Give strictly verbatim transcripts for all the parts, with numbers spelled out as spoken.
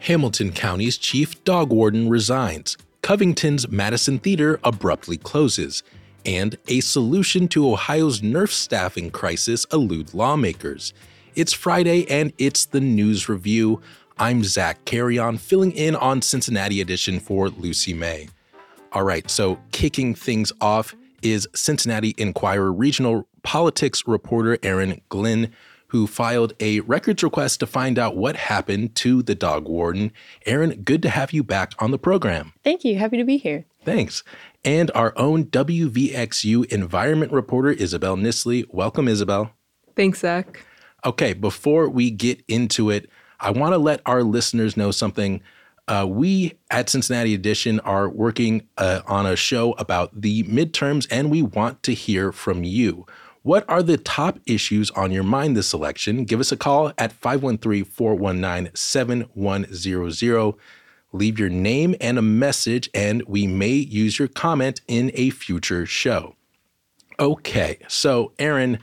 Hamilton County's chief dog warden resigns. Covington's Madison Theater abruptly closes. And a solution to Ohio's nurse staffing crisis elude lawmakers. It's Friday and it's the News Review. I'm Zach Carrion, filling in on Cincinnati edition for Lucy May. All right, so kicking things off is Cincinnati Enquirer regional politics reporter Erin Glynn, who filed a records request to find out what happened to the dog warden. Erin, good to have you back on the program. Thank you. Happy to be here. Thanks. And our own W V X U environment reporter, Isabel Nisley. Welcome, Isabel. Thanks, Zach. Okay, before we get into it, I want to let our listeners know something. Uh, we at Cincinnati Edition are working uh, on a show about the midterms, and we want to hear from you. What are the top issues on your mind this election? Give us a call at five one three, four one nine, seven one zero zero. Leave your name and a message, and we may use your comment in a future show. Okay, so Erin,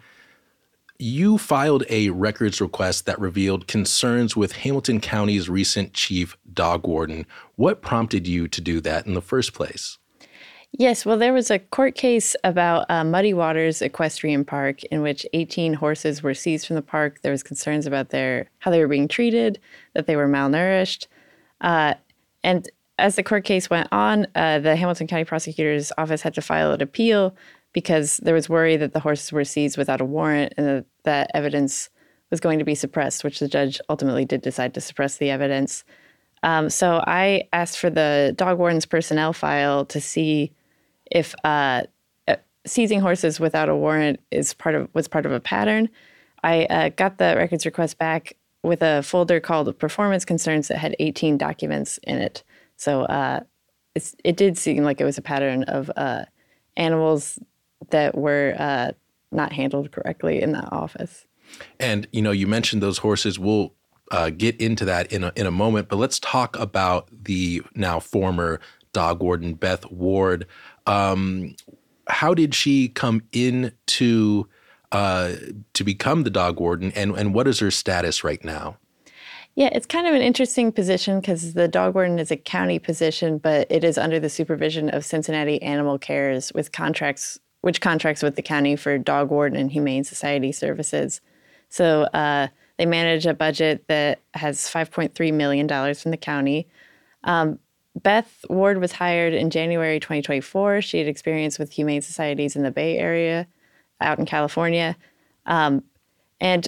you filed a records request that revealed concerns with Hamilton County's recent chief dog warden. What prompted you to do that in the first place? Yes, well, there was a court case about uh, Muddy Waters Equestrian Park in which eighteen horses were seized from the park. There was concerns about their how they were being treated, that they were malnourished. Uh, and as the court case went on, uh, the Hamilton County Prosecutor's Office had to file an appeal because there was worry that the horses were seized without a warrant and that, that evidence was going to be suppressed, which the judge ultimately did decide to suppress the evidence. Um, so I asked for the dog warden's personnel file to see if uh, seizing horses without a warrant is part of was part of a pattern. I uh, got the records request back with a folder called Performance Concerns that had eighteen documents in it. So uh, it's, it did seem like it was a pattern of uh, animals that were uh, not handled correctly in that office. And, you know, you mentioned those horses. We'll uh, get into that in a, in a moment, but let's talk about the now former dog warden, Beth Ward. Um, how did she come in to uh, to become the dog warden, and, and what is her status right now? Yeah, it's kind of an interesting position because the dog warden is a county position, but it is under the supervision of Cincinnati Animal Cares, with contracts, which contracts with the county for dog warden and humane society services. So uh, they manage a budget that has five point three million dollars from the county. Um, Beth Ward was hired in January twenty twenty-four. She had experience with humane societies in the Bay Area, out in California. Um, and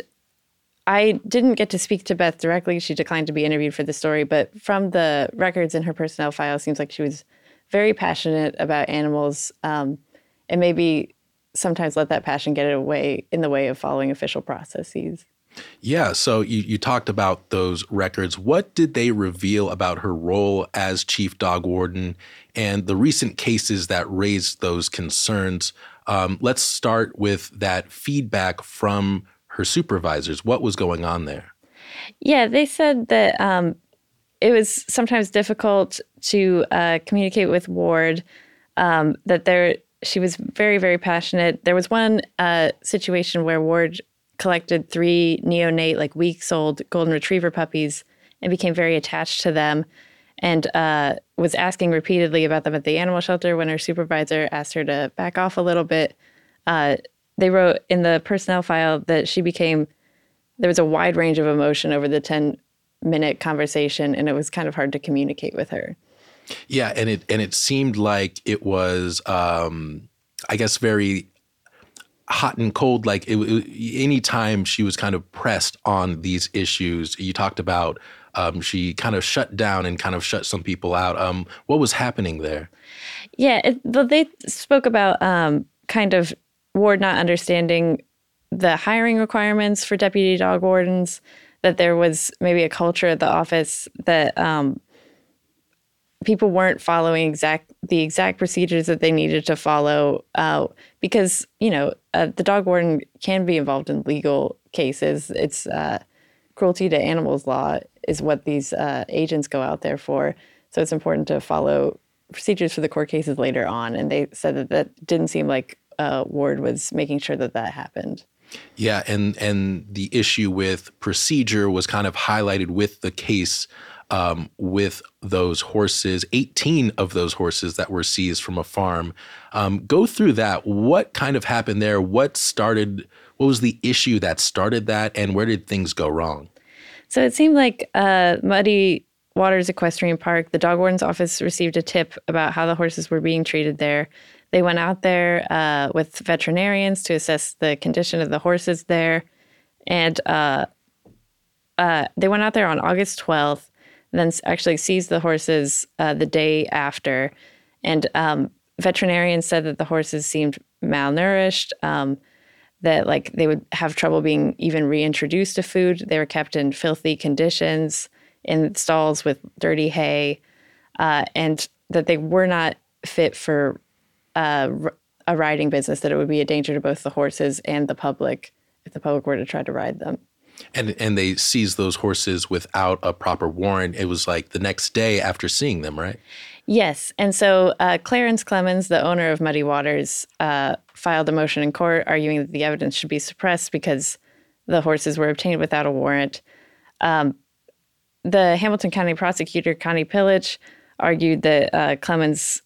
I didn't get to speak to Beth directly. She declined to be interviewed for the story, but from the records in her personnel file, it seems like she was very passionate about animals, um, and maybe sometimes let that passion get away in the way of following official processes. Yeah, so you, you talked about those records. What did they reveal about her role as chief dog warden and the recent cases that raised those concerns? Um, let's start with that feedback from her supervisors. What was going on there? Yeah, they said that um, it was sometimes difficult to uh, communicate with Ward, um, that there she was very, very passionate. There was one uh, situation where Ward collected three neonate, like weeks-old golden retriever puppies and became very attached to them, and uh, was asking repeatedly about them at the animal shelter. When her supervisor asked her to back off a little bit, uh, they wrote in the personnel file that she became, there was a wide range of emotion over the ten-minute conversation, and it was kind of hard to communicate with her. Yeah, and it and it seemed like it was, um, I guess, very hot and cold. Like it, it, anytime she was kind of pressed on these issues, you talked about um, she kind of shut down and kind of shut some people out. Um, what was happening there? Yeah, it, they spoke about um, kind of Ward not understanding the hiring requirements for deputy dog wardens, that there was maybe a culture at the office that um, people weren't following exact the exact procedures that they needed to follow uh, because, you know, uh, the dog warden can be involved in legal cases. It's uh, cruelty to animals law is what these uh, agents go out there for. So it's important to follow procedures for the court cases later on. And they said that that didn't seem like uh, Ward was making sure that that happened. Yeah, and and the issue with procedure was kind of highlighted with the case um, with those horses, eighteen of those horses that were seized from a farm. Um, go through that. What kind of happened there? What started, what was the issue that started that, and where did things go wrong? So it seemed like uh, Muddy Waters Equestrian Park, the dog warden's office received a tip about how the horses were being treated there. They went out there uh, with veterinarians to assess the condition of the horses there. And uh, uh, they went out there on August twelfth, then actually seized the horses uh, the day after. And um, veterinarians said that the horses seemed malnourished, um, that like they would have trouble being even reintroduced to food. They were kept in filthy conditions in stalls with dirty hay, uh, and that they were not fit for uh, a riding business, that it would be a danger to both the horses and the public if the public were to try to ride them. And and they seized those horses without a proper warrant. It was like the next day after seeing them, right? Yes. And so uh, Clarence Clemens, the owner of Muddy Waters, uh, filed a motion in court arguing that the evidence should be suppressed because the horses were obtained without a warrant. Um, the Hamilton County prosecutor, Connie Pillich, argued that uh, Clemens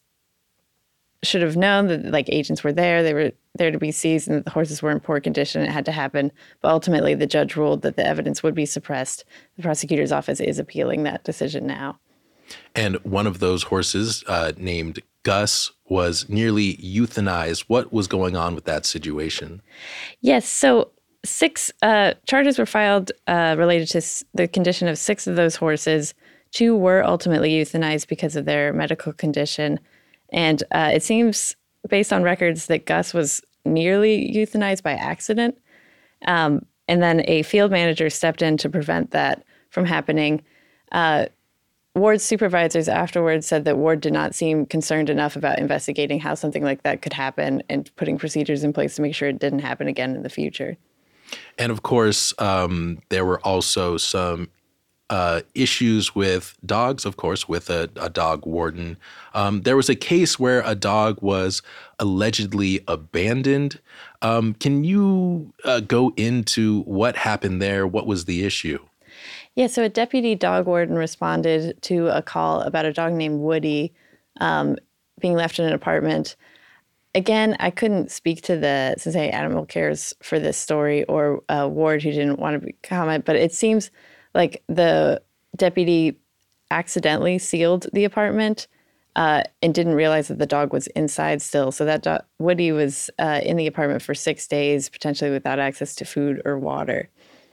should have known that like agents were there, they were there to be seized, and that the horses were in poor condition. It had to happen. But ultimately, the judge ruled that the evidence would be suppressed. The prosecutor's office is appealing that decision now. And one of those horses, uh, named Gus, was nearly euthanized. What was going on with that situation? Yes. So six uh, charges were filed uh, related to s- the condition of six of those horses. Two were ultimately euthanized because of their medical condition. And uh, it seems, based on records, that Gus was nearly euthanized by accident. Um, and then a field manager stepped in to prevent that from happening. Uh, Ward's supervisors afterwards said that Ward did not seem concerned enough about investigating how something like that could happen and putting procedures in place to make sure it didn't happen again in the future. And of course, um, there were also some uh, issues with dogs, of course, with a, a dog warden. Um, there was a case where a dog was allegedly abandoned. Um, can you uh, go into what happened there? What was the issue? Yeah, so a deputy dog warden responded to a call about a dog named Woody um, being left in an apartment. Again, I couldn't speak to the Cincinnati Animal Cares for this story, or uh, Ward, who didn't want to comment, but it seems like the deputy accidentally sealed the apartment uh, and didn't realize that the dog was inside still. So that dog, Woody was uh, in the apartment for six days, potentially without access to food or water.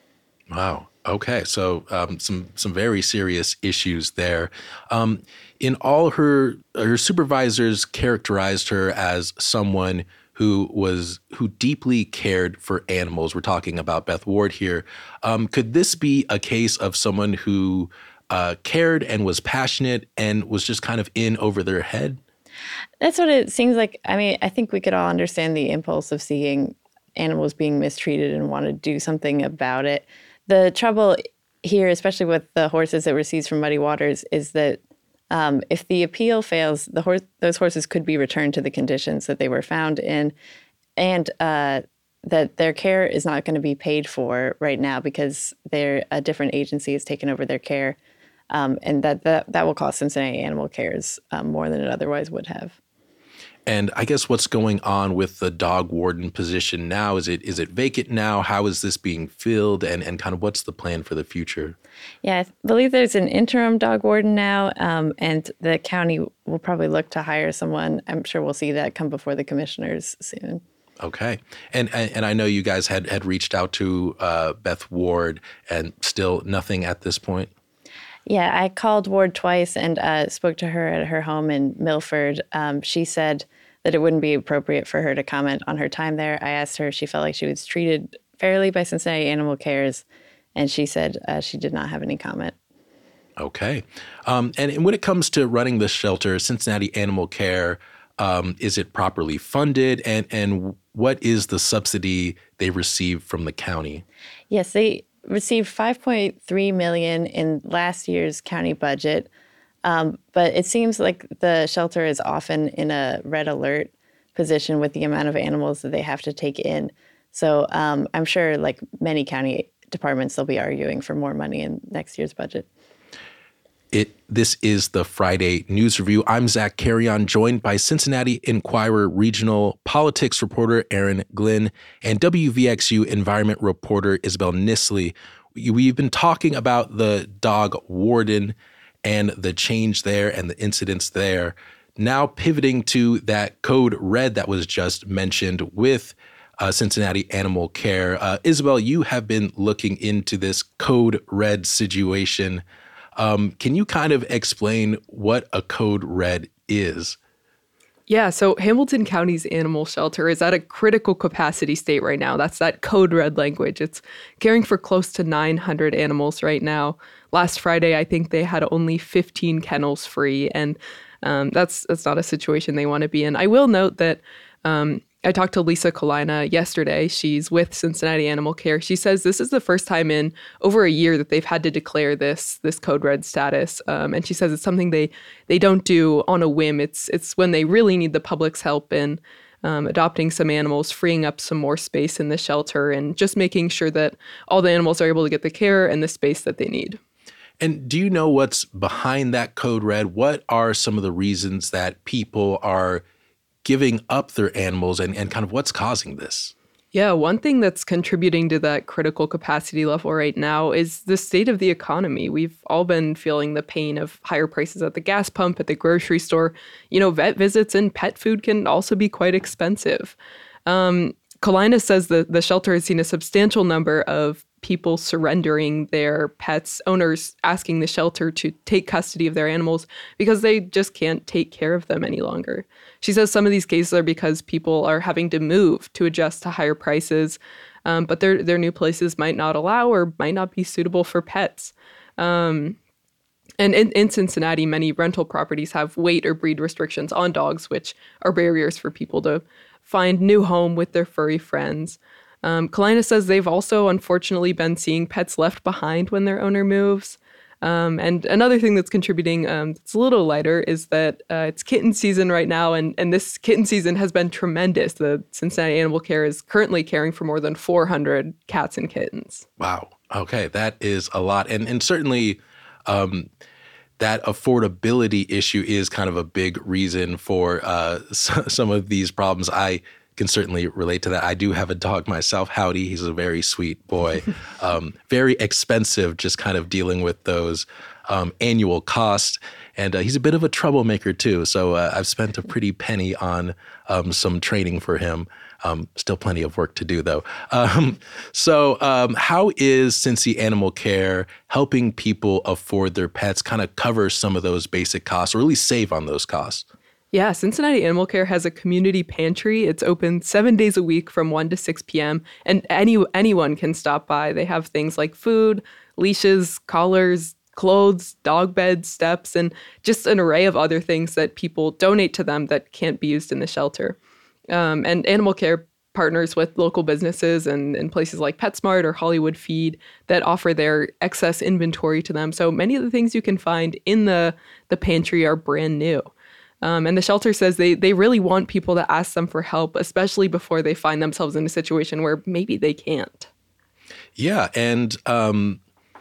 Wow. Okay. So um, some some very serious issues there. Um, in all, her her supervisors characterized her as someone who was who deeply cared for animals. We're talking about Beth Ward here. Um, could this be a case of someone who uh, cared and was passionate and was just kind of in over their head? That's what it seems like. I mean, I think we could all understand the impulse of seeing animals being mistreated and want to do something about it. The trouble here, especially with the horses that were seized from Muddy Waters, is that um, if the appeal fails, the horse, those horses could be returned to the conditions that they were found in, and uh, that their care is not going to be paid for right now because they're, a different agency has taken over their care, um, and that, that that will cost Cincinnati Animal Cares um, more than it otherwise would have. And I guess what's going on with the dog warden position now? Is it is it vacant now? How is this being filled? And, and kind of what's the plan for the future? Yeah, I believe there's an interim dog warden now, um, and the county will probably look to hire someone. I'm sure we'll see that come before the commissioners soon. Okay. And and I know you guys had, had reached out to uh, Beth Ward, and still nothing at this point? Yeah, I called Ward twice and uh, spoke to her at her home in Milford. Um, she said that it wouldn't be appropriate for her to comment on her time there. I asked her if she felt like she was treated fairly by Cincinnati Animal Cares, and she said uh, she did not have any comment. Okay. Um, and, and when it comes to running the shelter, Cincinnati Animal Care, um, is it properly funded? And, and what is the subsidy they receive from the county? Yes, they received five point three million dollars in last year's county budget. Um, but it seems like the shelter is often in a red alert position with the amount of animals that they have to take in. So um, I'm sure, like many county departments, they'll be arguing for more money in next year's budget. It this is the Friday News Review. I'm Zach Carrion, joined by Cincinnati Enquirer regional politics reporter Aaron Glynn and W V X U environment reporter Isabel Nisley. We've been talking about the dog warden and the change there and the incidents there. Now pivoting to that code red that was just mentioned with uh, Cincinnati Animal Care. Uh, Isabel, you have been looking into this code red situation. Um, can you kind of explain what a code red is? Yeah, so Hamilton County's animal shelter is at a critical capacity state right now. That's that code red language. It's caring for close to nine hundred animals right now. Last Friday, I think they had only fifteen kennels free, and um, that's that's not a situation they want to be in. I will note that um, I talked to Lisa Kalina yesterday. She's with Cincinnati Animal Care. She says this is the first time in over a year that they've had to declare this this code red status. Um, and she says it's something they they don't do on a whim. It's it's when they really need the public's help in um, adopting some animals, freeing up some more space in the shelter, and just making sure that all the animals are able to get the care and the space that they need. And do you know what's behind that code red? What are some of the reasons that people are giving up their animals, and, and kind of what's causing this? Yeah, one thing that's contributing to that critical capacity level right now is the state of the economy. We've all been feeling the pain of higher prices at the gas pump, at the grocery store. You know, vet visits and pet food can also be quite expensive. Um, Kalina says that the shelter has seen a substantial number of people surrendering their pets, owners asking the shelter to take custody of their animals because they just can't take care of them any longer. She says some of these cases are because people are having to move to adjust to higher prices, um, but their their new places might not allow or might not be suitable for pets. Um, and in, in Cincinnati, many rental properties have weight or breed restrictions on dogs, which are barriers for people to find new home with their furry friends. Um, Kalina says they've also unfortunately been seeing pets left behind when their owner moves. Um, and another thing that's contributing, um, it's a little lighter, is that uh, it's kitten season right now, and, and this kitten season has been tremendous. The Cincinnati Animal Care is currently caring for more than four hundred cats and kittens. Wow. Okay, that is a lot. And, and certainly um, that affordability issue is kind of a big reason for uh, some of these problems. I can certainly relate to that. I do have a dog myself, Howdy. He's a very sweet boy. Um, very expensive, just kind of dealing with those um, annual costs. And uh, he's a bit of a troublemaker too. So uh, I've spent a pretty penny on um, some training for him. Um, still plenty of work to do though. Um, so um, how is Cincy Animal Care helping people afford their pets, kind of cover some of those basic costs, or at least save on those costs? Yeah, Cincinnati Animal Care has a community pantry. It's open seven days a week from one to six p.m. and any anyone can stop by. They have things like food, leashes, collars, clothes, dog beds, steps, and just an array of other things that people donate to them that can't be used in the shelter. Um, and Animal Care partners with local businesses and, and places like PetSmart or Hollywood Feed that offer their excess inventory to them. So many of the things you can find in the, the pantry are brand new. Um, and the shelter says they they really want people to ask them for help, especially before they find themselves in a situation where maybe they can't. Yeah, and um,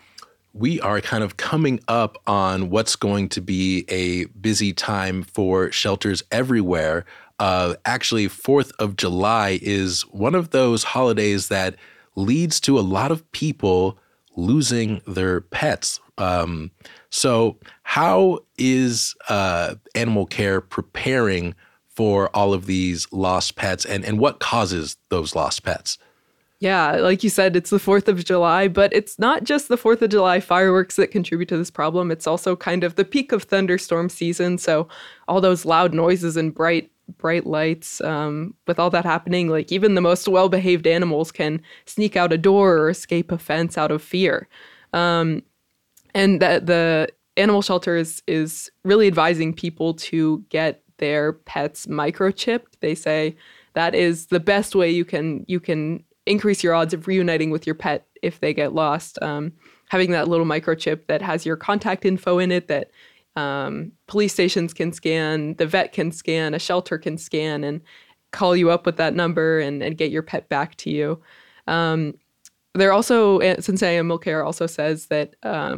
we are kind of coming up on what's going to be a busy time for shelters everywhere. Uh, actually, fourth of July is one of those holidays that leads to a lot of people losing their pets. Um, so how is uh, Animal Care preparing for all of these lost pets, and, and what causes those lost pets? Yeah, like you said, it's the fourth of July, but it's not just the fourth of July fireworks that contribute to this problem. It's also kind of the peak of thunderstorm season. So all those loud noises and bright bright lights, um, with all that happening, like even the most well-behaved animals can sneak out a door or escape a fence out of fear. Um, and that the animal shelter is, is really advising people to get their pets microchipped. They say that is the best way you can you can increase your odds of reuniting with your pet if they get lost. Um, having that little microchip that has your contact info in it that um, police stations can scan, the vet can scan, a shelter can scan and call you up with that number and, and get your pet back to you. Um, they're also, Cincinnati Animal Care also says that um,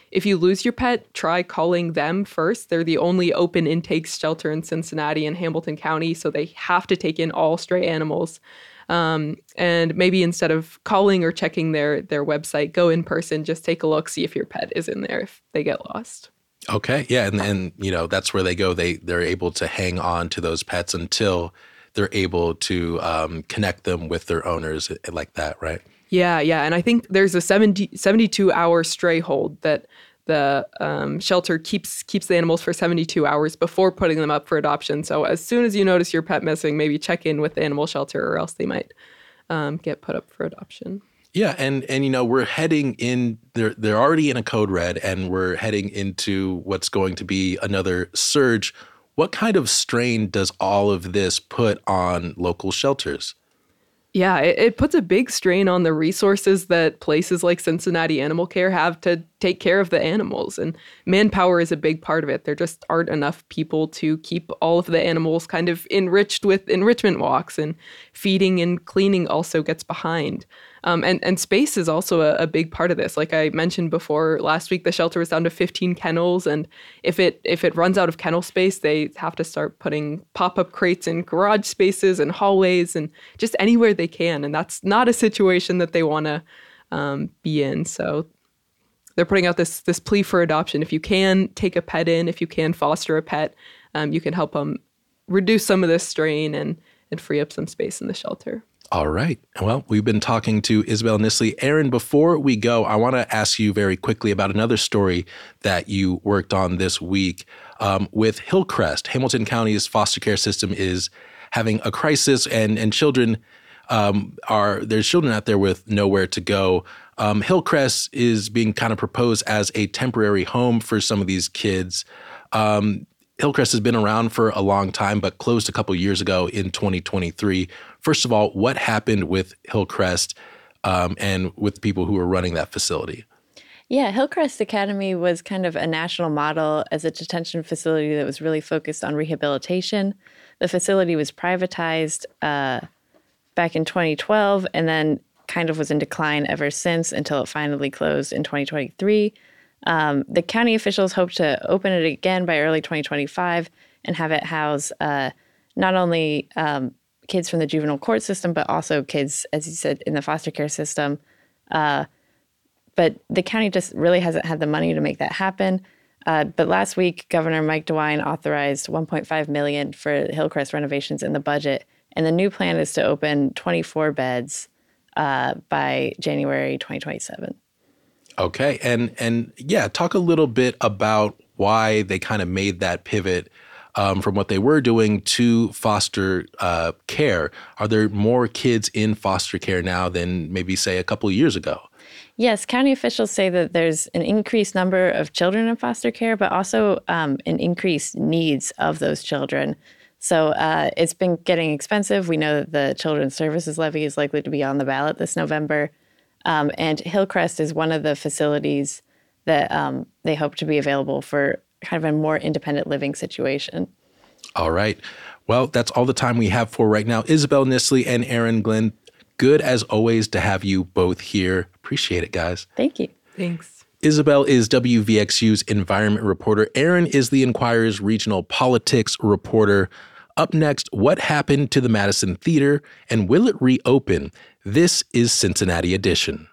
if you lose your pet, try calling them first. They're the only open intake shelter in Cincinnati and Hamilton County, so they have to take in all stray animals. Um, and maybe instead of calling or checking their their website, go in person, just take a look, see if your pet is in there if they get lost. Okay. Yeah. And, and you know, that's where they go. They, they're able to hang on to those pets until they're able to um, connect them with their owners like that, right? Yeah, yeah. And I think there's a seventy, seventy-two hour stray hold that the um, shelter keeps keeps the animals for seventy-two hours before putting them up for adoption. So as soon as you notice your pet missing, maybe check in with the animal shelter or else they might um, get put up for adoption. Yeah, and and you know, we're heading in, they're they're already in a code red, and we're heading into what's going to be another surge. What kind of strain does all of this put on local shelters? Yeah, it, it puts a big strain on the resources that places like Cincinnati Animal Care have to take care of the animals. And manpower is a big part of it. There just aren't enough people to keep all of the animals kind of enriched with enrichment walks, and feeding and cleaning also gets behind. Um, and, and space is also a, a big part of this. Like I mentioned before, last week the shelter was down to fifteen kennels. And if it if it runs out of kennel space, they have to start putting pop-up crates in garage spaces and hallways and just anywhere they can. And that's not a situation that they want to um, be in. So they're putting out this this plea for adoption. If you can take a pet in, if you can foster a pet, um, you can help them reduce some of this strain and, and free up some space in the shelter. All right. Well, we've been talking to Isabel Nisly. Aaron, before we go, I want to ask you very quickly about another story that you worked on this week um, with Hillcrest. Hamilton County's foster care system is having a crisis, and, and children um, are, there's children out there with nowhere to go. Um, Hillcrest is being kind of proposed as a temporary home for some of these kids. Um, Hillcrest has been around for a long time, but closed a couple years ago in twenty twenty-three. First of all, what happened with Hillcrest um, and with the people who were running that facility? Yeah, Hillcrest Academy was kind of a national model as a detention facility that was really focused on rehabilitation. The facility was privatized uh, back in twenty twelve and then kind of was in decline ever since until it finally closed in twenty twenty-three. Um, the county officials hope to open it again by early twenty twenty-five and have it house uh, not only um, kids from the juvenile court system, but also kids, as you said, in the foster care system. Uh, but the county just really hasn't had the money to make that happen. Uh, but last week, Governor Mike DeWine authorized one point five million dollars for Hillcrest renovations in the budget. And the new plan is to open twenty-four beds uh, by January twenty twenty-seven. Okay. And, and yeah, talk a little bit about why they kind of made that pivot um, from what they were doing to foster uh, care. Are there more kids in foster care now than maybe, say, a couple of years ago? Yes, county officials say that there's an increased number of children in foster care, but also um, an increased needs of those children. So uh, it's been getting expensive. We know that the Children's Services Levy is likely to be on the ballot this November. Um, and Hillcrest is one of the facilities that um, they hope to be available for kind of a more independent living situation. All right. Well, that's all the time we have for right now. Isabel Nisly and Aaron Glenn, good as always to have you both here. Appreciate it, guys. Thank you. Thanks. Isabel is W V X U's environment reporter. Aaron is the Enquirer's regional politics reporter. Up next, what happened to the Madison Theater and will it reopen? This is Cincinnati Edition.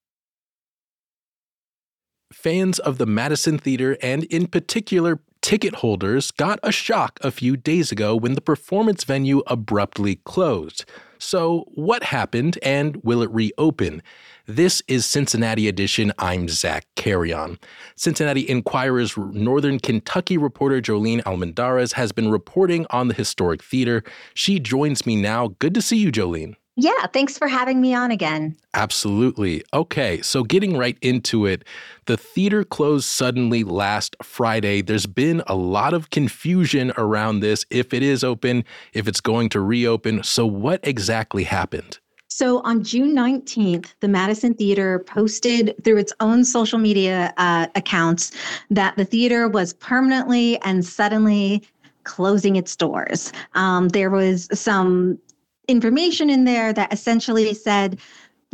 Fans of the Madison Theater, and in particular ticket holders, got a shock a few days ago when the performance venue abruptly closed. So what happened and will it reopen? This is Cincinnati Edition. I'm Zach Carrion. Cincinnati Enquirer's Northern Kentucky reporter Jolene Almendarez has been reporting on the historic theater. She joins me now. Good to see you, Jolene. Yeah, thanks for having me on again. Absolutely. Okay, so getting right into it, the theater closed suddenly last Friday. There's been a lot of confusion around this, if it is open, if it's going to reopen. So what exactly happened? So on June nineteenth, the Madison Theater posted through its own social media uh, accounts that the theater was permanently and suddenly closing its doors. Um, there was some information in there that essentially said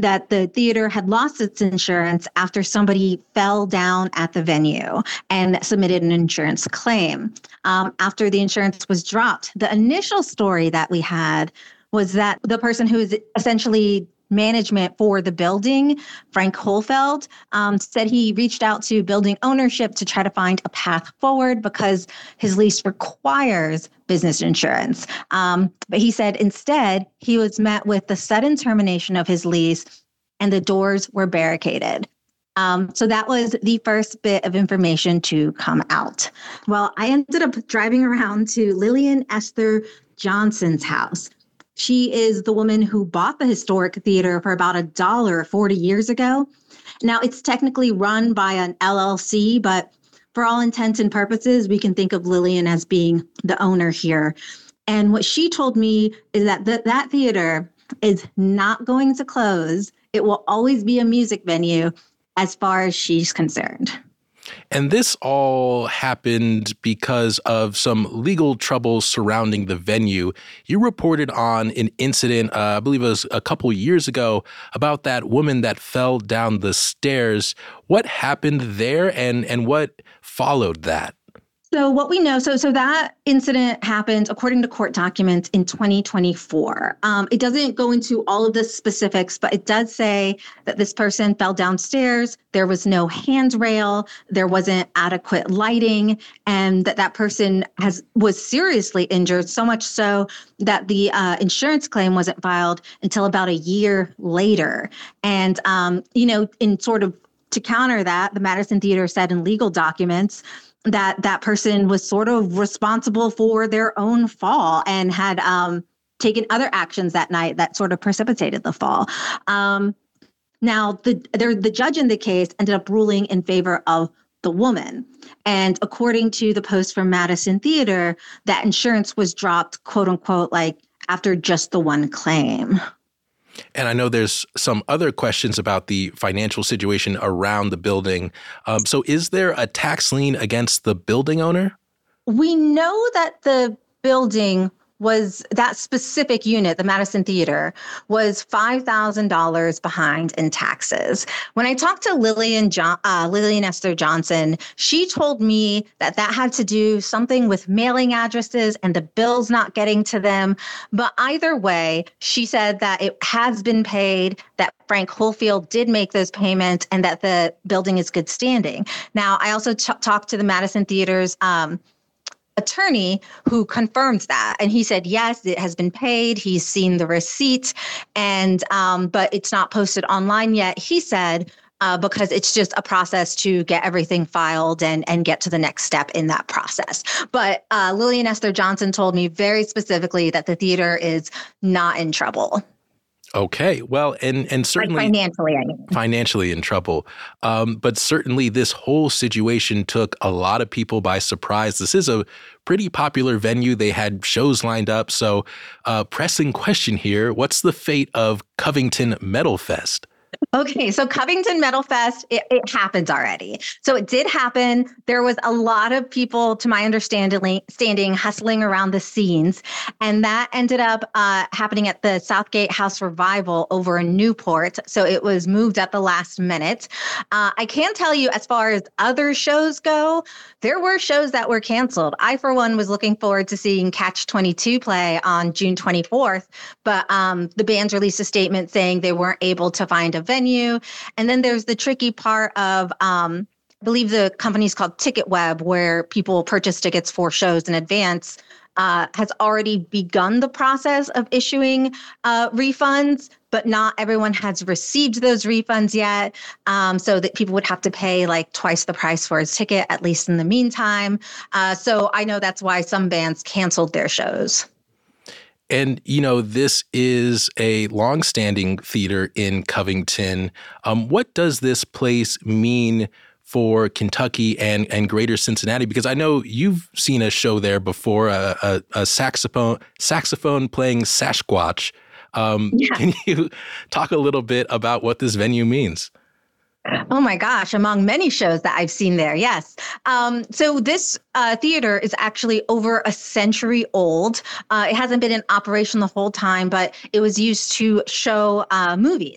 that the theater had lost its insurance after somebody fell down at the venue and submitted an insurance claim. Um, after the insurance was dropped, the initial story that we had was that the person who is essentially management for the building, Frank Holfeld, um, said he reached out to building ownership to try to find a path forward because his lease requires business insurance. Um, but he said instead, he was met with the sudden termination of his lease and the doors were barricaded. Um, so that was the first bit of information to come out. Well, I ended up driving around to Lillian Esther Johnson's house. She is the woman who bought the historic theater for about a dollar forty years ago. Now, it's technically run by an L L C, but for all intents and purposes, we can think of Lillian as being the owner here. And what she told me is that th- that theater is not going to close. It will always be a music venue as far as she's concerned. And this all happened because of some legal troubles surrounding the venue. You reported on an incident, uh, I believe it was a couple years ago, about that woman that fell down the stairs. What happened there and, and what followed that? So what we know, so so that incident happened, according to court documents, in twenty twenty-four. Um, it doesn't go into all of the specifics, but it does say that this person fell downstairs. There was no handrail. There wasn't adequate lighting, and that that person has was seriously injured, so much so that the uh, insurance claim wasn't filed until about a year later. And, um, you know, in sort of to counter that, the Madison Theater said in legal documents that that person was sort of responsible for their own fall and had um, taken other actions that night that sort of precipitated the fall. Um, now, the, the the judge in the case ended up ruling in favor of the woman. And according to the post from Madison Theater, that insurance was dropped, quote unquote, like after just the one claim. And I know there's some other questions about the financial situation around the building. Um, so is there a tax lien against the building owner? We know that the building was, that specific unit, the Madison Theater, was five thousand dollars behind in taxes. When I talked to Lillian, jo- uh, Lillian Esther Johnson, she told me that that had to do something with mailing addresses and the bills not getting to them. But either way, she said that it has been paid, that Frank Holfield did make those payments, and that the building is good standing. Now, I also t- talked to the Madison Theater's um, attorney who confirms that. And he said, yes, it has been paid. He's seen the receipt, and um, but it's not posted online yet, he said, uh, because it's just a process to get everything filed and, and get to the next step in that process. But uh, Lillian Esther Johnson told me very specifically that the theater is not in trouble. Okay, well, and and certainly like financially, I mean. financially in trouble. Um, but certainly this whole situation took a lot of people by surprise. This is a pretty popular venue. They had shows lined up. So uh, pressing question here, what's the fate of Covington Metal Fest? Okay, so Covington Metal Fest, it, it happened already. So it did happen. There was a lot of people, to my understanding, standing, hustling around the scenes. And that ended up uh, happening at the Southgate House Revival over in Newport. So it was moved at the last minute. Uh, I can tell you, as far as other shows go, there were shows that were canceled. I, for one, was looking forward to seeing Catch twenty-two play on June twenty-fourth. But um, the bands released a statement saying they weren't able to find a venue. And then there's the tricky part of, um, I believe the company is called TicketWeb, where people purchase tickets for shows in advance, uh, has already begun the process of issuing uh, refunds, but not everyone has received those refunds yet. Um, so that people would have to pay like twice the price for a ticket, at least in the meantime. Uh, so I know that's why some bands canceled their shows. And, you know, this is a longstanding theater in Covington. Um, what does this place mean for Kentucky and, and greater Cincinnati? Because I know you've seen a show there before, a, a, a saxophone saxophone playing Sasquatch. Um, yeah. Can you talk a little bit about what this venue means? Oh my gosh, among many shows that I've seen there, yes. Um, so this uh, theater is actually over a century old. Uh, it hasn't been in operation the whole time, but it was used to show uh, movies.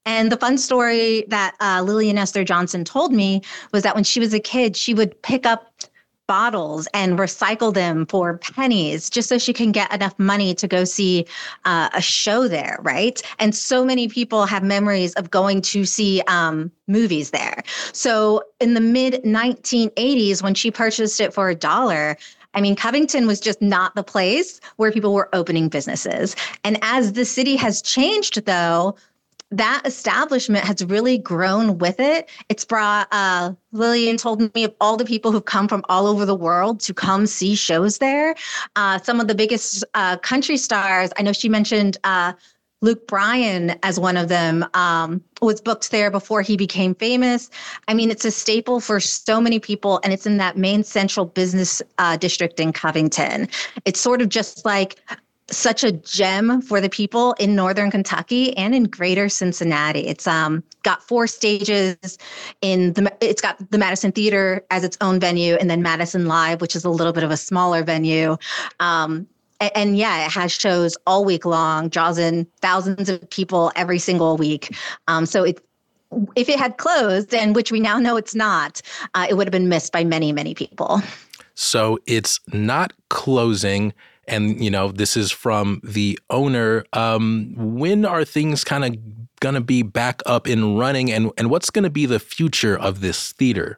And the fun story that uh, Lillian Esther Johnson told me was that when she was a kid, she would pick up bottles and recycle them for pennies just so she can get enough money to go see uh, a show there, right? And so many people have memories of going to see um, movies there. So in the mid nineteen eighties, when she purchased it for a dollar, I mean, Covington was just not the place where people were opening businesses. And as the city has changed, though, that establishment has really grown with it. It's brought, uh, Lillian told me of all the people who've come from all over the world to come see shows there. Uh, some of the biggest uh, country stars, I know she mentioned uh, Luke Bryan as one of them, um, was booked there before he became famous. I mean, it's a staple for so many people, and it's in that main central business uh, district in Covington. It's sort of just like such a gem for the people in Northern Kentucky and in Greater Cincinnati. It's um got four stages in the, it's got the Madison Theater as its own venue, and then Madison Live, which is a little bit of a smaller venue. Um, and, and yeah, it has shows all week long, draws in thousands of people every single week. Um, so it, if it had closed, and which we now know it's not, uh, it would have been missed by many, many people. So it's not closing. And, you know, this is from the owner. Um, when are things kind of going to be back up and running? And, and what's going to be the future of this theater?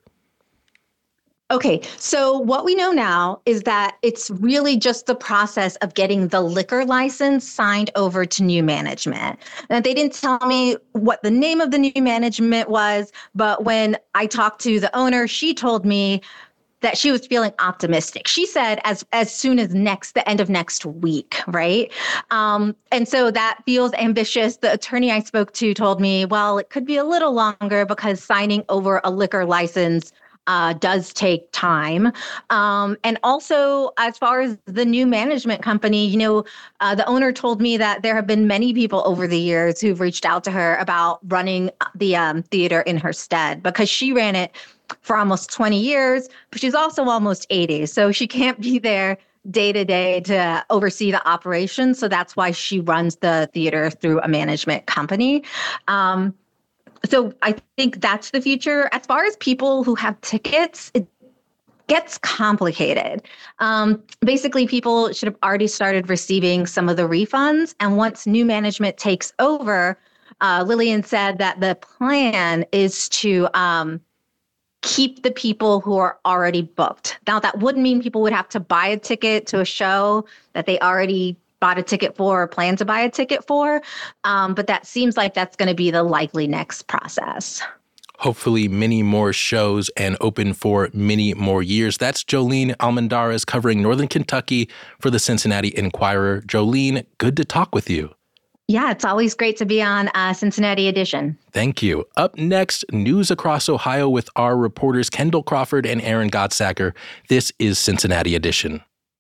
Okay, so what we know now is that it's really just the process of getting the liquor license signed over to new management. And they didn't tell me what the name of the new management was, but when I talked to the owner, she told me that she was feeling optimistic. She said as as soon as next, the end of next week, right? Um, and so that feels ambitious. The attorney I spoke to told me, well, it could be a little longer because signing over a liquor license uh, does take time. Um, and also, as far as the new management company, you know, uh, the owner told me that there have been many people over the years who've reached out to her about running the um, theater in her stead because she ran it for almost twenty years, but she's also almost eighty. So she can't be there day to day to oversee the operation. So that's why she runs the theater through a management company. Um, so I think that's the future. As far as people who have tickets, it gets complicated. Um, basically, people should have already started receiving some of the refunds. And once new management takes over, uh, Lillian said that the plan is to um, keep the people who are already booked. Now, that wouldn't mean people would have to buy a ticket to a show that they already bought a ticket for or plan to buy a ticket for. Um, but that seems like that's going to be the likely next process. Hopefully many more shows and open for many more years. That's Jolene Almendarez covering Northern Kentucky for the Cincinnati Enquirer. Jolene, good to talk with you. Yeah, it's always great to be on uh, Cincinnati Edition. Thank you. Up next, news across Ohio with our reporters Kendall Crawford and Aaron Gottsacker. This is Cincinnati Edition.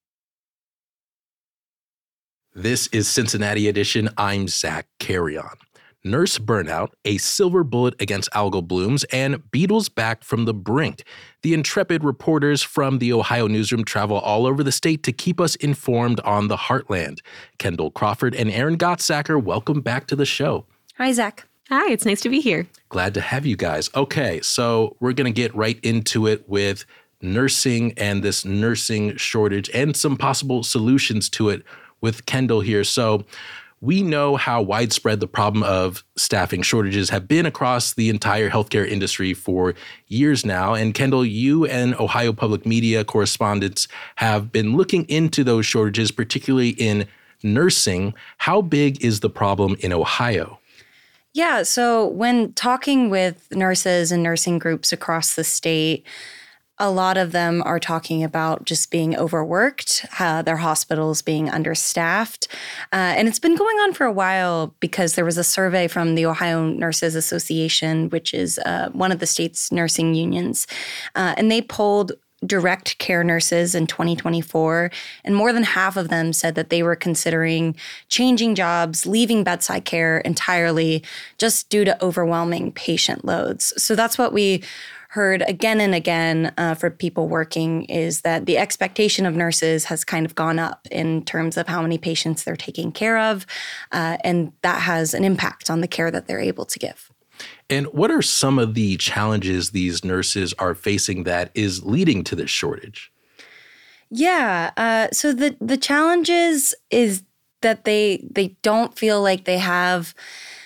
This is Cincinnati Edition. I'm Zach Carrion. Nurse burnout, a silver bullet against algal blooms, and beetles back from the brink. The intrepid reporters from the Ohio Newsroom travel all over the state to keep us informed on the heartland. Kendall Crawford and Aaron Gottsacker, welcome back to the show. Hi, Zach. Hi, it's nice to be here. Glad to have you guys. Okay, so we're going to get right into it with nursing and this nursing shortage and some possible solutions to it with Kendall here. So we know how widespread the problem of staffing shortages have been across the entire healthcare industry for years now. And Kendall, you and Ohio Public Media correspondents have been looking into those shortages, particularly in nursing. How big is the problem in Ohio? Yeah, so when talking with nurses and nursing groups across the state, a lot of them are talking about just being overworked, uh, their hospitals being understaffed. Uh, and it's been going on for a while because there was a survey from the Ohio Nurses Association, which is uh, one of the state's nursing unions. Uh, and they polled direct care nurses in twenty twenty-four, and more than half of them said that they were considering changing jobs, leaving bedside care entirely just due to overwhelming patient loads. So that's what we heard again and again uh, for people working is that the expectation of nurses has kind of gone up in terms of how many patients they're taking care of, uh, and that has an impact on the care that they're able to give. And what are some of the challenges these nurses are facing that is leading to this shortage? Yeah, uh, so the the challenges is that they they don't feel like they have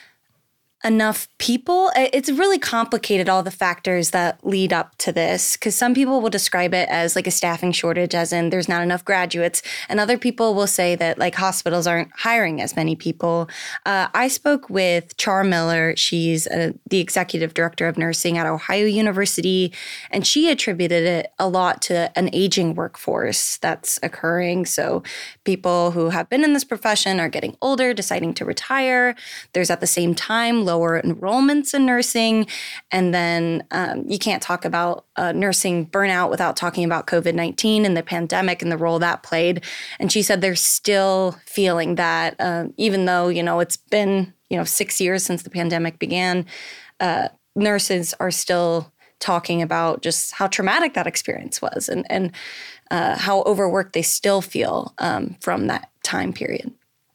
enough people. It's really complicated, all the factors that lead up to this, because some people will describe it as like a staffing shortage, as in there's not enough graduates. And other people will say that like hospitals aren't hiring as many people. Uh, I spoke with Char Miller. She's uh, the executive director of nursing at Ohio University, and she attributed it a lot to an aging workforce that's occurring. So people who have been in this profession are getting older, deciding to retire. There's at the same time lower enrollments in nursing. And then um, you can't talk about uh, nursing burnout without talking about COVID nineteen and the pandemic and the role that played. And she said they're still feeling that, uh, even though, you know, it's been, you know, six years since the pandemic began, uh, nurses are still talking about just how traumatic that experience was and, and uh, how overworked they still feel um, from that time period.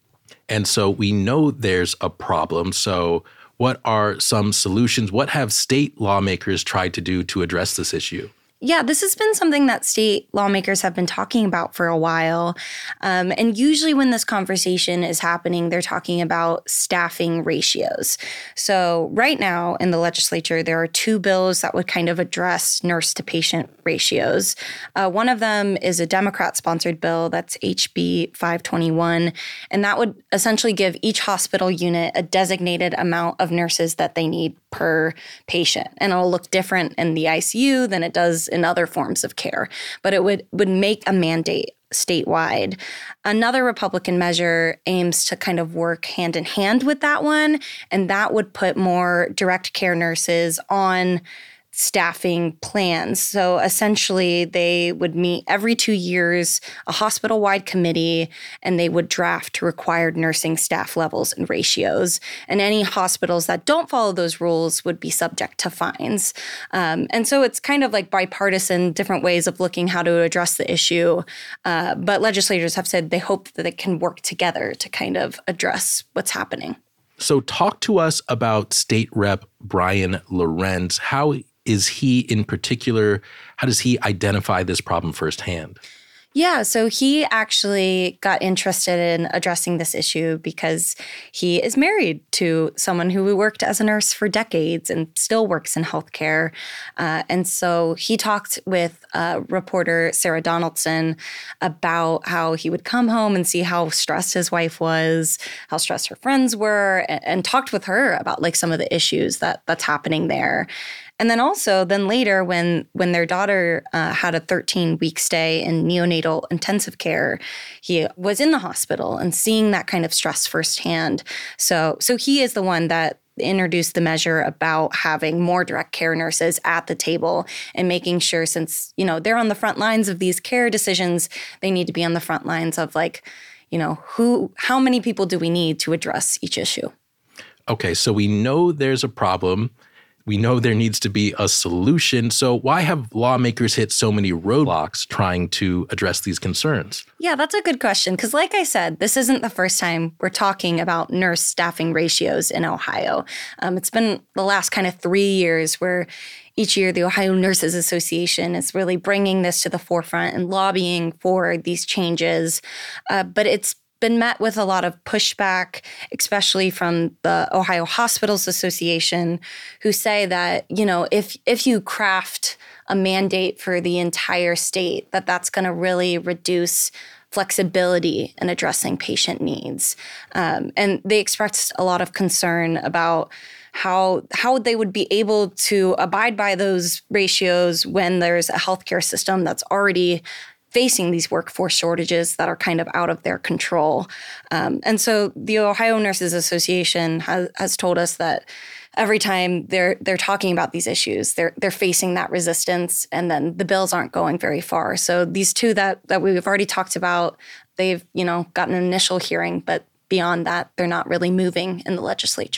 And so we know there's a problem. So what are some solutions? What have state lawmakers tried to do to address this issue? Yeah, this has been something that state lawmakers have been talking about for a while. Um, and usually when this conversation is happening, they're talking about staffing ratios. So right now in the legislature, there are two bills that would kind of address nurse to patient ratios. Uh, one of them is a Democrat-sponsored bill that's H B five twenty-one, and that would essentially give each hospital unit a designated amount of nurses that they need per patient. And it'll look different in the I C U than it does in other forms of care, but it would, would make a mandate statewide. Another Republican measure aims to kind of work hand in hand with that one, and that would put more direct care nurses on staffing plans. So essentially, they would meet every two years, a hospital-wide committee, and they would draft required nursing staff levels and ratios. And any hospitals that don't follow those rules would be subject to fines. Um, and so it's kind of like bipartisan, different ways of looking how to address the issue. Uh, but legislators have said they hope that they can work together to kind of address what's happening. So talk to us about State Rep Brian Lorenz. How is he in particular, how does he identify this problem firsthand? Yeah, so he actually got interested in addressing this issue because he is married to someone who worked as a nurse for decades and still works in healthcare. Uh, and so he talked with uh, reporter Sarah Donaldson about how he would come home and see how stressed his wife was, how stressed her friends were, and, and talked with her about like some of the issues that that's happening there. And then also, then later, when when their daughter uh, had a thirteen-week stay in neonatal intensive care, he was in the hospital and seeing that kind of stress firsthand. So, so he is the one that introduced the measure about having more direct care nurses at the table and making sure, since, you know, they're on the front lines of these care decisions, they need to be on the front lines of like, you know, who, how many people do we need to address each issue? Okay, so we know there's a problem. We know there needs to be a solution. So why have lawmakers hit so many roadblocks trying to address these concerns? Yeah, that's a good question. Because like I said, this isn't the first time we're talking about nurse staffing ratios in Ohio. Um, it's been the last kind of three years where each year the Ohio Nurses Association is really bringing this to the forefront and lobbying for these changes. Uh, but it's been met with a lot of pushback, especially from the Ohio Hospitals Association, who say that, you know, if if you craft a mandate for the entire state, that that's going to really reduce flexibility in addressing patient needs. Um, and they expressed a lot of concern about how how they would be able to abide by those ratios when there's a healthcare system that's already facing these workforce shortages that are kind of out of their control. Um, and so the Ohio Nurses Association has, has told us that every time they're they're talking about these issues, they're they're facing that resistance, and then the bills aren't going very far. So these two that that we've already talked about, they've, you know, gotten an initial hearing, but beyond that, they're not really moving in the legislature.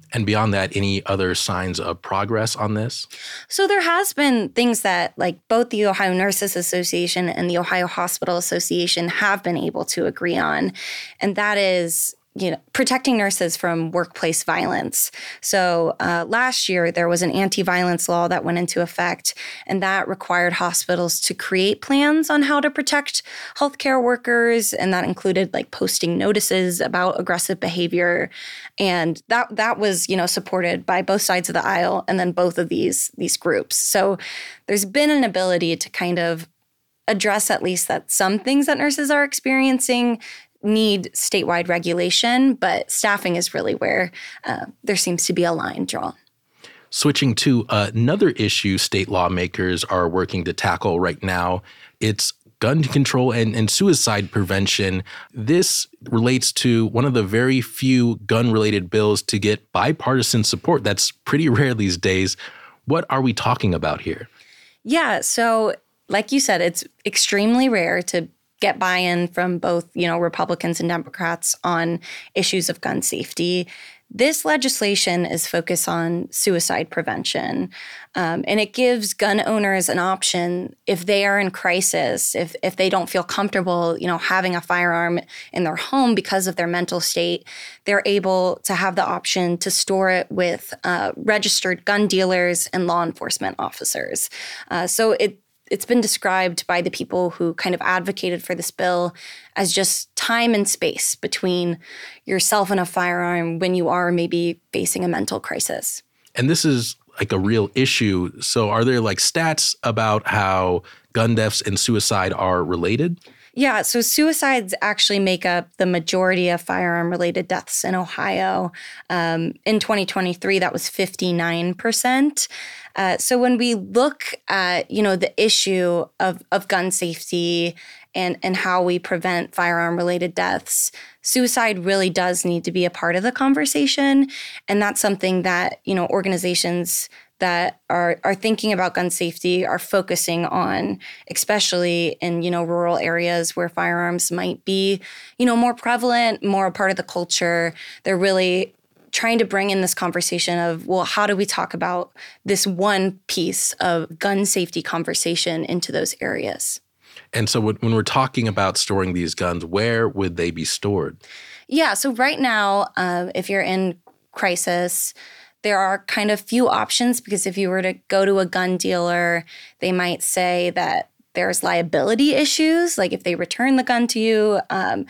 And beyond that, any other signs of progress on this? So there has been things that like both the Ohio Nurses Association and the Ohio Hospital Association have been able to agree on. And that is, you know, protecting nurses from workplace violence. So uh, last year, there was an anti-violence law that went into effect, and that required hospitals to create plans on how to protect healthcare workers, and that included like posting notices about aggressive behavior. And that that was, you know, supported by both sides of the aisle, and then both of these these groups. So there's been an ability to kind of address at least that some things that nurses are experiencing need statewide regulation, but staffing is really where uh, there seems to be a line drawn. Switching to another issue state lawmakers are working to tackle right now, it's gun control and, and suicide prevention. This relates to one of the very few gun-related bills to get bipartisan support. That's pretty rare these days. What are we talking about here? Yeah, so like you said, it's extremely rare to get buy-in from both, you know, Republicans and Democrats on issues of gun safety. This legislation is focused on suicide prevention, um, and it gives gun owners an option if they are in crisis, if if they don't feel comfortable, you know, having a firearm in their home because of their mental state, they're able to have the option to store it with uh, registered gun dealers and law enforcement officers. Uh, so it It's been described by the people who kind of advocated for this bill as just time and space between yourself and a firearm when you are maybe facing a mental crisis. And this is like a real issue. So are there like stats about how gun deaths and suicide are related? Yeah, so suicides actually make up the majority of firearm-related deaths in Ohio. Um, in twenty twenty-three, that was fifty-nine percent. Uh, so when we look at, you know, the issue of, of gun safety and, and how we prevent firearm-related deaths, suicide really does need to be a part of the conversation. And that's something that, you know, organizations that are are thinking about gun safety are focusing on, especially in, you know, rural areas where firearms might be, you know, more prevalent, more a part of the culture. They're really trying to bring in this conversation of, well, how do we talk about this one piece of gun safety conversation into those areas? And so when we're talking about storing these guns, where would they be stored? Yeah, so right now, uh, if you're in crisis, there are kind of few options, because if you were to go to a gun dealer, they might say that there's liability issues, like if they return the gun to you, um,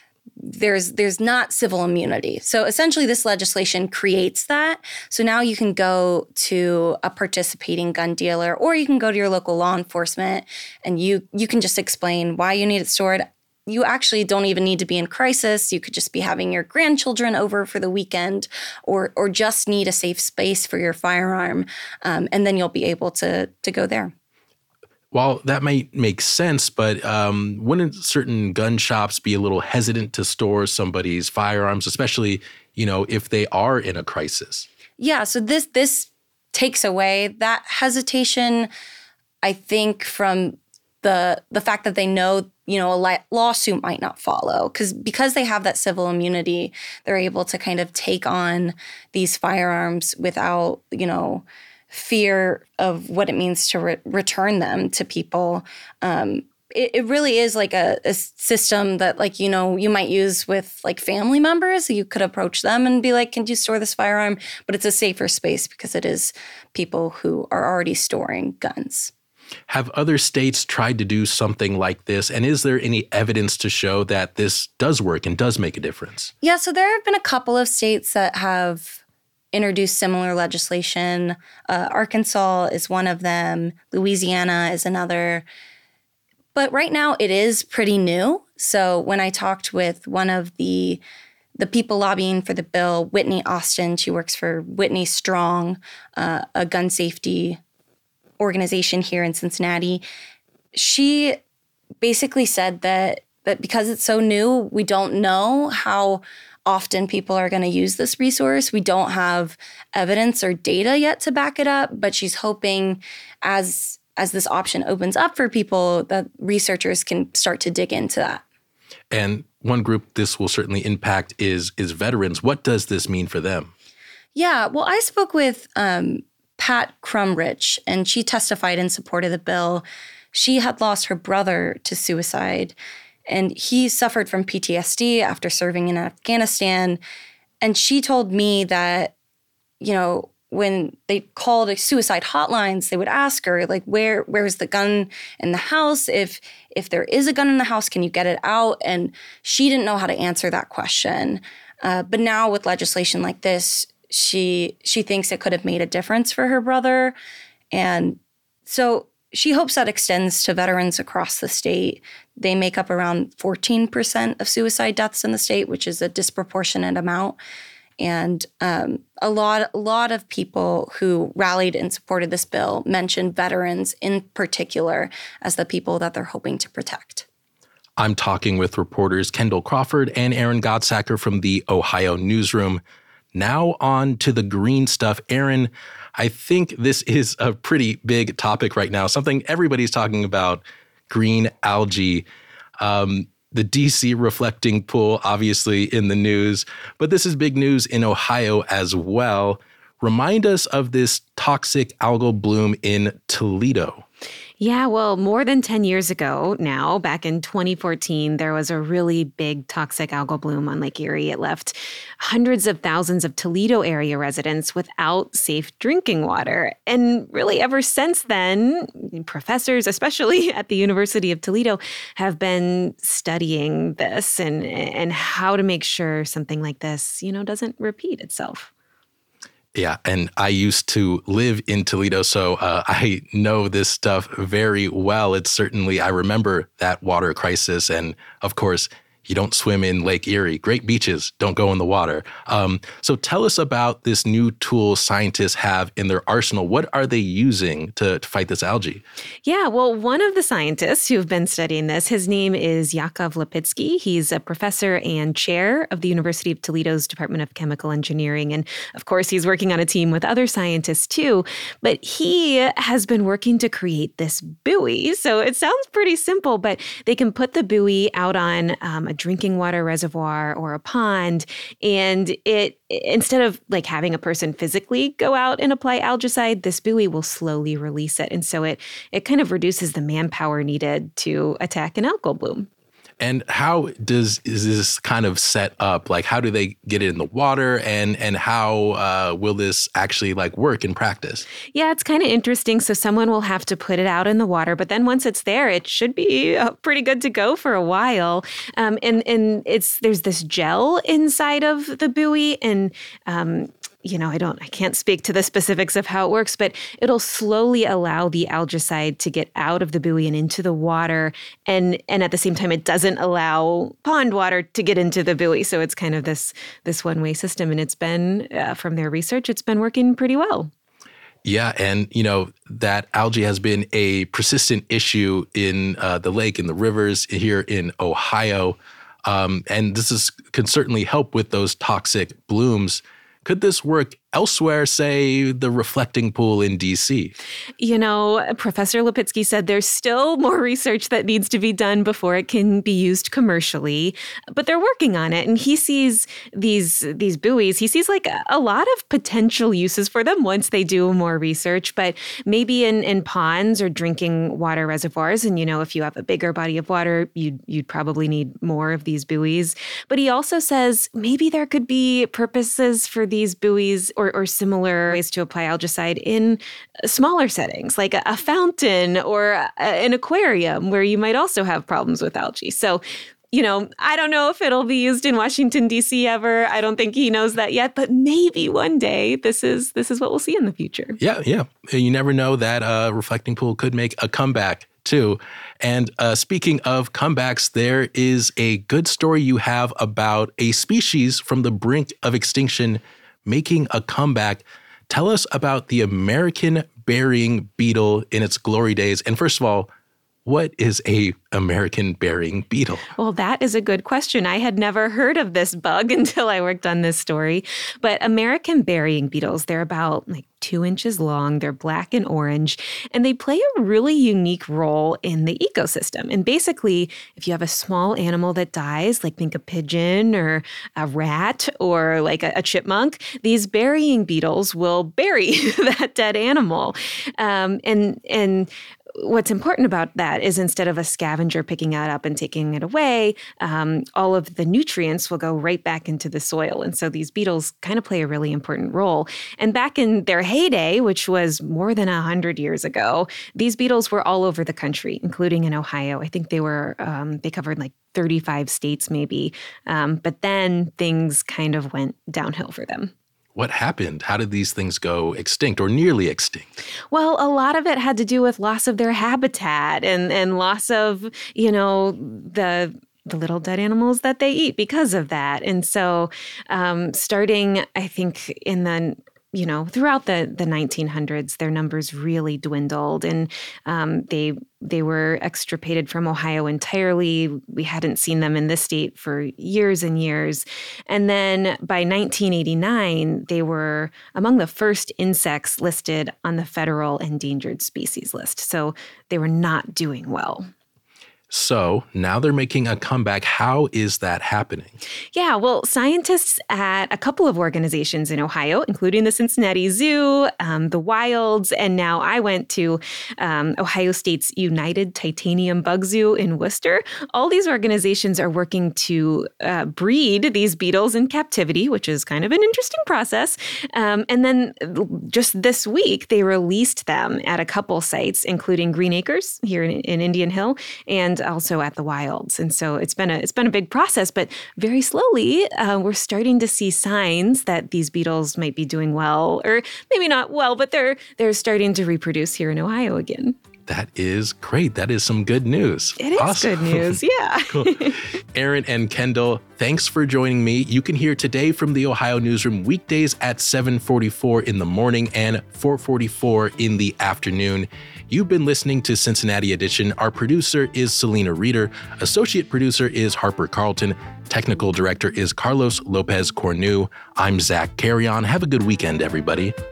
there's there's not civil immunity. So essentially this legislation creates that. So now you can go to a participating gun dealer, or you can go to your local law enforcement, and you you can just explain why you need it stored. You actually don't even need to be in crisis. You could just be having your grandchildren over for the weekend, or or just need a safe space for your firearm, um, and then you'll be able to to go there. While that might make sense, but um, wouldn't certain gun shops be a little hesitant to store somebody's firearms, especially, you know, if they are in a crisis? Yeah, so this this takes away that hesitation, I think, from the the fact that they know, you know, a li- lawsuit might not follow, because because they have that civil immunity, they're able to kind of take on these firearms without, you know, fear of what it means to re- return them to people. Um, it, it really is like a, a system that, like, you know, you might use with like family members. You could approach them and be like, can you store this firearm? But it's a safer space because it is people who are already storing guns. Have other states tried to do something like this? And is there any evidence to show that this does work and does make a difference? Yeah, so there have been a couple of states that have introduced similar legislation. Uh, Arkansas is one of them. Louisiana is another. But right now it is pretty new. So when I talked with one of the the people lobbying for the bill, Whitney Austin, she works for Whitney Strong, uh, a gun safety organization here in Cincinnati. She basically said that that because it's so new, we don't know how often people are going to use this resource. We don't have evidence or data yet to back it up, but she's hoping as as this option opens up for people, that researchers can start to dig into that. And one group this will certainly impact is is veterans. What does this mean for them? Yeah, well, I spoke with um, Pat Crumrich, and she testified in support of the bill. She had lost her brother to suicide, and he suffered from P T S D after serving in Afghanistan. And she told me that, you know, when they called suicide hotlines, they would ask her, like, where where's the gun in the house? If if there is a gun in the house, can you get it out? And she didn't know how to answer that question. Uh, but now with legislation like this, she she thinks it could have made a difference for her brother. And so she hopes that extends to veterans across the state. They make up around fourteen percent of suicide deaths in the state, which is a disproportionate amount. And um, a lot, a lot of people who rallied and supported this bill mentioned veterans in particular as the people that they're hoping to protect. I'm talking with reporters Kendall Crawford and Aaron Godsacker from the Ohio Newsroom. Now on to the green stuff. Aaron, I think this is a pretty big topic right now, something everybody's talking about, green algae. Um, the D C reflecting pool, obviously in the news, but this is big news in Ohio as well. Remind us of this toxic algal bloom in Toledo. Yeah, well, more than ten years ago now, back in twenty fourteen, there was a really big toxic algal bloom on Lake Erie. It left hundreds of thousands of Toledo area residents without safe drinking water. And really ever since then, professors, especially at the University of Toledo, have been studying this and, and how to make sure something like this, you know, doesn't repeat itself. Yeah, and I used to live in Toledo, so uh, I know this stuff very well. It's certainly, I remember that water crisis, and of course, you don't swim in Lake Erie. Great beaches, don't go in the water. Um, so tell us about this new tool scientists have in their arsenal. What are they using to, to fight this algae? Yeah, well, one of the scientists who've been studying this, his name is Yakov Lipitsky. He's a professor and chair of the University of Toledo's Department of Chemical Engineering. And of course, he's working on a team with other scientists too. But he has been working to create this buoy. So it sounds pretty simple, but they can put the buoy out on um, a drinking water reservoir or a pond. And it, instead of like having a person physically go out and apply algicide, this buoy will slowly release it. And so it, it kind of reduces the manpower needed to attack an algal bloom. And how does is this kind of set up? Like, how do they get it in the water, and and how uh, will this actually like work in practice? Yeah, it's kind of interesting. So someone will have to put it out in the water, but then once it's there, it should be uh, pretty good to go for a while. Um, and and it's there's this gel inside of the buoy, and um, you know, I don't, I can't speak to the specifics of how it works, but it'll slowly allow the algicide to get out of the buoy and into the water. And, and at the same time, it doesn't allow pond water to get into the buoy. So it's kind of this, this one-way system. And it's been, uh, from their research, it's been working pretty well. Yeah. And, you know, that algae has been a persistent issue in uh, the lake and the rivers here in Ohio. Um, and this is can certainly help with those toxic blooms. Could this work elsewhere, say the reflecting pool in D C? You know, Professor Lipitsky said there's still more research that needs to be done before it can be used commercially, but they're working on it. And he sees these these buoys, he sees like a, a lot of potential uses for them once they do more research, but maybe in, in ponds or drinking water reservoirs. And, you know, if you have a bigger body of water, you'd, you'd probably need more of these buoys. But he also says maybe there could be purposes for these buoys Or, or similar ways to apply algicide in smaller settings, like a, a fountain or a, an aquarium where you might also have problems with algae. So, you know, I don't know if it'll be used in Washington, D C ever. I don't think he knows that yet, but maybe one day this is this is what we'll see in the future. Yeah, yeah. You never know, that uh, reflecting pool could make a comeback too. And uh, speaking of comebacks, there is a good story you have about a species from the brink of extinction making a comeback. Tell us about the American burying beetle in its glory days. And first of all, What is a American burying beetle? Well, that is a good question. I had never heard of this bug until I worked on this story. But American burying beetles, they're about like two inches long. They're black and orange, and they play a really unique role in the ecosystem. And basically, if you have a small animal that dies, like think a pigeon or a rat or like a, a chipmunk, these burying beetles will bury that dead animal. Um, and and what's important about that is instead of a scavenger picking it up and taking it away, um, all of the nutrients will go right back into the soil. And so these beetles kind of play a really important role. And back in their heyday, which was more than one hundred years ago, these beetles were all over the country, including in Ohio. I think they were, um, they covered like thirty-five states maybe. Um, but then things kind of went downhill for them. What happened? How did these things go extinct or nearly extinct? Well, a lot of it had to do with loss of their habitat and, and loss of, you know, the the little dead animals that they eat because of that. And so um, starting, I think, in the you know, throughout the, the nineteen hundreds, their numbers really dwindled, and um, they they were extirpated from Ohio entirely. We hadn't seen them in this state for years and years. And then by nineteen eighty-nine, they were among the first insects listed on the federal endangered species list. So they were not doing well. So now they're making a comeback. How is that happening? Yeah, well, scientists at a couple of organizations in Ohio, including the Cincinnati Zoo, um, the Wilds, and now I went to um, Ohio State's United Titanium Bug Zoo in Worcester. All these organizations are working to uh, breed these beetles in captivity, which is kind of an interesting process. Um, and then just this week, they released them at a couple sites, including Green Acres here in, in Indian Hill, and also at the Wilds. And so it's been a it's been a big process, but very slowly uh, we're starting to see signs that these beetles might be doing well, or maybe not well, but they're they're starting to reproduce here in Ohio again. That is great. That is some good news. It is awesome. Good news, yeah. Cool. Erin and Kendall, thanks for joining me. You can hear Today from the Ohio Newsroom weekdays at seven forty-four in the morning and four forty-four in the afternoon. You've been listening to Cincinnati Edition. Our producer is Selena Reeder. Associate producer is Harper Carlton. Technical director is Carlos Lopez Cornu. I'm Zach Carrion. Have a good weekend, everybody.